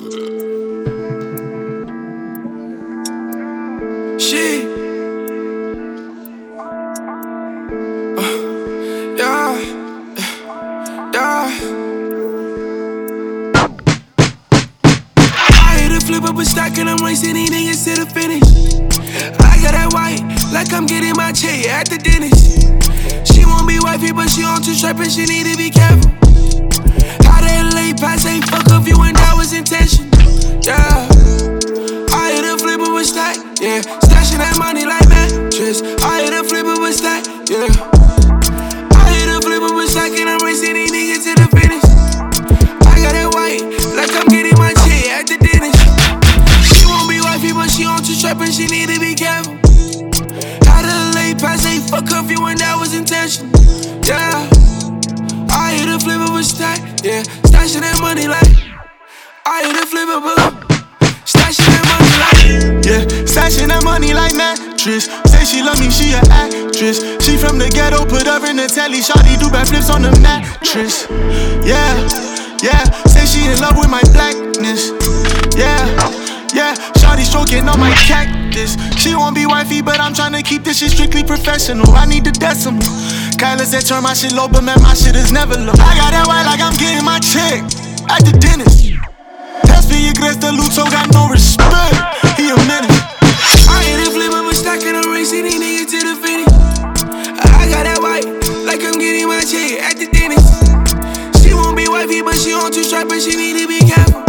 Shit. Yeah. I hit a flip up a stack and I'm racing these niggas to the finish. I got that white, like I'm getting my check at the dentist. She won't be wifey, but she on 2 strap and she need to be careful. How that late pass ain't fuck up you and that was intention. Yeah. I hit a flip up a stack, yeah. Stashing that money like mattress. I hit a flip up a stack, yeah. I hit a flip up a stack and I'm racing these niggas to the finish. I got that white, like I'm getting my check at the dentist. She won't be wifey, but she on 2 strap and she need to be careful. How the late pass ain't fuck up you and that was intention. Yeah. I hit a flip of a stack, yeah. Stashing that money like. I hit a flip of a. Stashing that money like. Yeah, stashing that money like mattress. Say she love me, she a actress. She from the ghetto, put her in the telly. Shawty do backflips on the mattress. Yeah, yeah. Say she in love with my blackness. Yeah, yeah. Shawty stroking on my cactus. She won't be wifey, but I'm tryna keep this shit strictly professional. I need the decimal. Kyla said turn my shit low, but man, my shit is never low. I got that white like I'm getting my check at the dentist. Test me, the Luto got no respect. He a menace. I hit a flip of a stack and I'm racing these niggas to the finish. I got that white, like I'm getting my check at the dentist. She won't be wifey, but she on 2 strap and she need to be careful.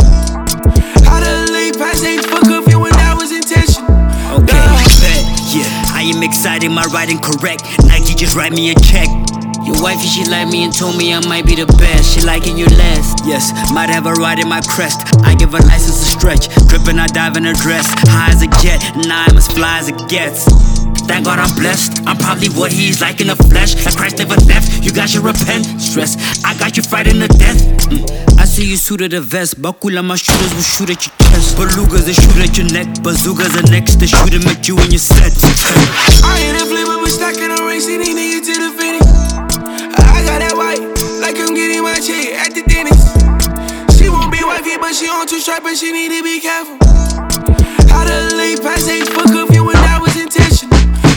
How the late pass ain't fuck up you and that was intention. Okay, bet, yeah. I am excited, my writing correct. Nike just write me a check. Your wifey, she like me and told me I might be the best. She liking you last, yes. Might have her riding my crest. I give her license to stretch. Drippin', I dive in her dress. High as a jet, and I'm as fly as it gets. Thank God I'm blessed. I'm probably what he's like in the flesh. Like Christ never left. You guys should repent. Stress, I got you fighting to death. I see you suited a vest. Bakula, my shooters will shoot at your chest. Belugas, they shoot at your neck. Bazookas are next. They shoot them at you in your set. I hit a flip of a stack and I'm racing these niggas to the finish. I got that white, like I'm getting my check at the dentist. She won't be wifey, but she on 2 strap and she need to be careful. How the late pass ain't fuck up you and that was intentional.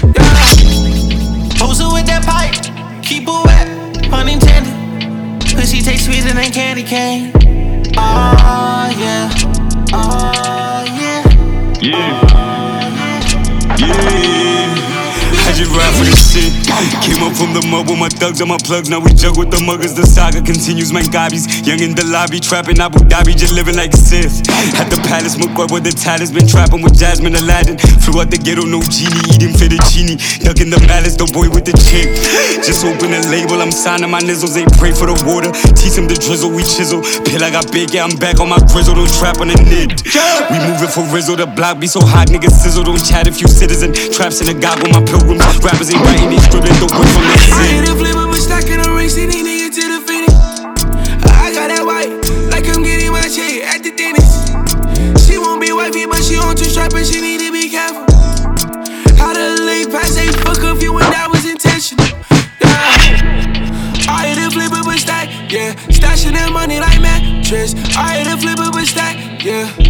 Pose her with that pipe, keep her wet, pun intended. Pussy taste sweeter than candy cane. Oh yeah, oh yeah, yeah, yeah. I just ride for this shit. Came up from the mud with my thugs and my plugs. Now we jug with the muggers. The saga continues, man. Gobbies young in the lobby, trapping Abu Dhabi, just living like Sith. At the palace, McCoy with the talisman, trapping with Jasmine Aladdin. Flew out the ghetto, no genie, eating fettuccine, ducking the malice, the boy with the chick. Just open a label, I'm signing my nizzles. They pray for the water, teach them the drizzle, we chisel. Pill, I got big, yeah, I'm back on my grizzle. Don't trap on the nid. We moving for Rizzo, the block be so hot, niggas sizzle. Don't chat if you citizen. Traps in the God with my pilgrims. Rappers ain't writing, they scribbling, don't quit from that I hit a flip of a stack and I'm racing these niggas to the finish. I got that white, like I'm getting my check at the dentist. She won't be wifey, but she on 2 strap and she need to be careful. How the late pass ain't fuck up you and that was intentional. Yeah. I hit a flip of a stack, yeah. Stashing that money like mattress. I hit a flip of a stack, yeah.